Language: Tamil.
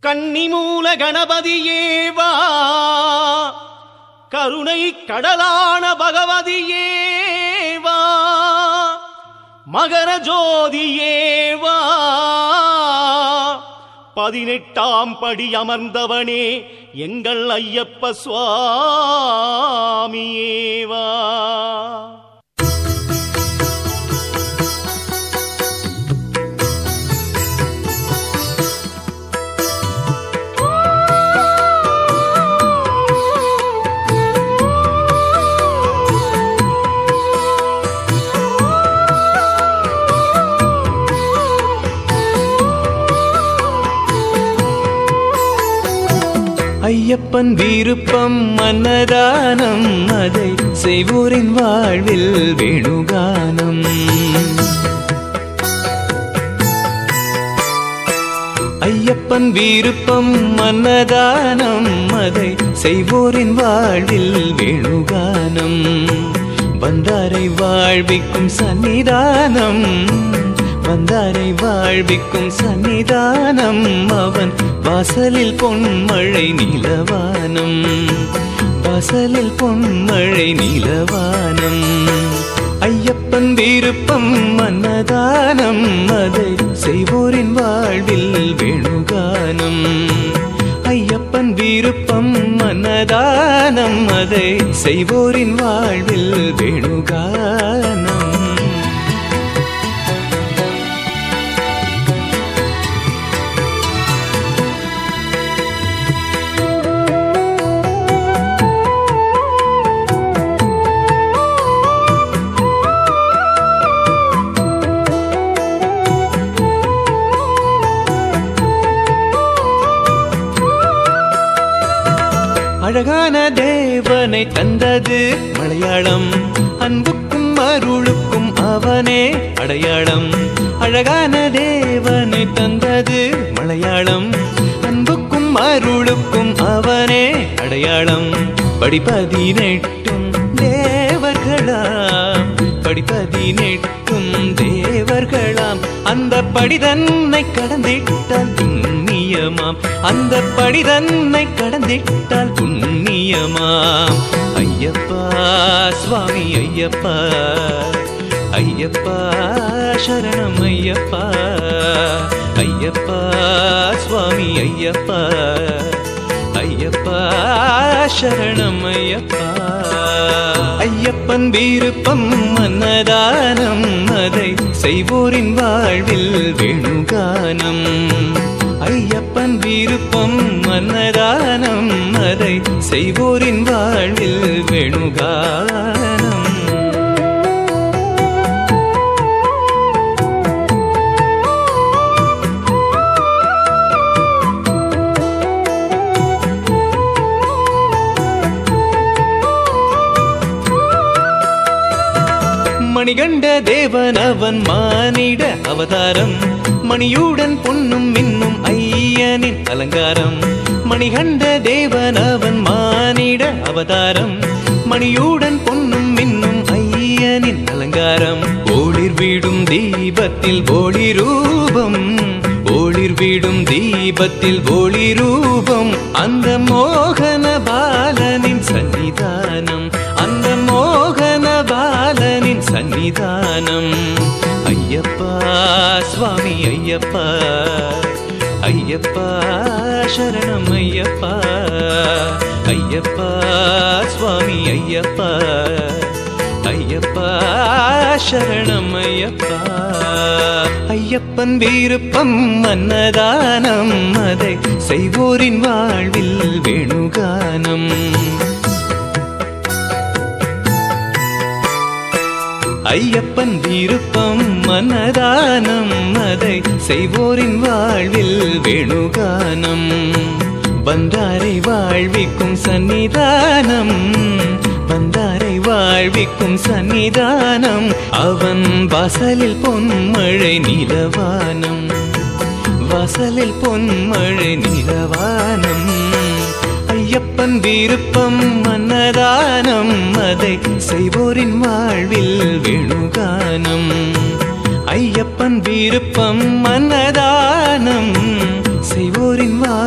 கன்னிமூல கணபதியேவா, கருணை கடலான பகவதியேவா, மகர ஜோதியேவா, 18ஆம் படி அமர்ந்தவனே எங்கள் ஐயப்ப சுவாமியேவா. ஐயப்பன் விருப்பம் அன்னதானம், அதை செய்வோரின் வாழ்வில் வேணுகானம். ஐயப்பன் விருப்பம் அன்னதானம், அதை செய்வோரின் வாழ்வில் வேணுகானம். வந்தாரை வாழ்விக்கும் சன்னிதானம், வந்தாரை வாழ்விக்கும் சன்னிதானம். அவன் வாசலில் பொன்மழை நீலவானம், வாசலில் பொன்மழை நீலவானம். ஐயப்பன் விருப்பம் அன்னதானம், அதை செய்வோரின் வாழ்வில் வேணுகானம். ஐயப்பன் விருப்பம் அன்னதானம், அதை செய்வோரின் வாழ்வில் வேணுகானம். அழகான தேவனை தந்தது மலையாளம், அன்புக்கும் அருளுக்கும் அவனே அடையாளம். அழகான தேவனை தந்தது மலையாளம், அன்புக்கும் அருளுக்கும் அவனே அடையாளம். படிப்பதினெட்டும் தேவர்களாம், படிப்பதினெட்டும் தேவர்களாம். அந்த படிதன்னை கடந்திட்டால் புண்ணியமாம், அந்த படிதன்னை கடந்திட்டால் புண்ணியமாம். ஐயப்பா சுவாமி ஐயப்பா, ஐயப்பா சரணம் ஐயப்பா, ஐயப்பா சுவாமி ஐயப்பா, ஐயப்பா சரணம் ஐயப்பா. ஐயப்பன் விருப்பம் அன்னதானம், அதை செய்வோரின் வாழ்வில் வேணுகானம். ஐயப்பன் விருப்பம் அன்னதானம், அதை செய்வோரின் வாழ்வில் வேணுகானம். மணிகண்ட தேவன் அவன் மானிட அவதாரம், மணியுடன் பொன்னும் மின்னும் ஐயனின் அலங்காரம். மணிகண்ட தேவன் அவன் மானிட அவதாரம், மணியுடன் பொன்னும் மின்னும் ஐயனின் அலங்காரம். ஒளிர் வீடும் தீபத்தில் ஒளி ரூபம், ஒளிர் வீடும் தீபத்தில் ஒளி ரூபம். அந்த மோகன பாலனின் சன்னிதானம், அந்த மோகன பாலனின் சன்னிதானம். ஐயப்பா சுவாமி ஐயப்பா, ஐயப்பா சரணம் ஐயப்பா, ஐயப்பா சுவாமி ஐயப்பா, ஐயப்பா சரணம் ஐயப்பா. ஐயப்பன் விருப்பம் அன்னதானம், அதை செய்வோரின் வாழ்வில் வேணுகானம். ஐயப்பன் விருப்பம் அன்னதானம், அதை செய்வோரின் வாழ்வில் வேணுகானம். வந்தாரை வாழ்விக்கும் சன்னிதானம், வந்தாரை வாழ்விக்கும் சன்னிதானம். அவன் வாசலில் பொன்மழை நீலவானம், வாசலில் பொன்மழை நீலவானம். ஐயப்பன் விருப்பம் அன்னதானம், அதை செய்வோரின் வாழ்வில் வேணுகானம். ஐயப்பன் விருப்பம் அன்னதானம், செய்வோரின் வாழ்வில்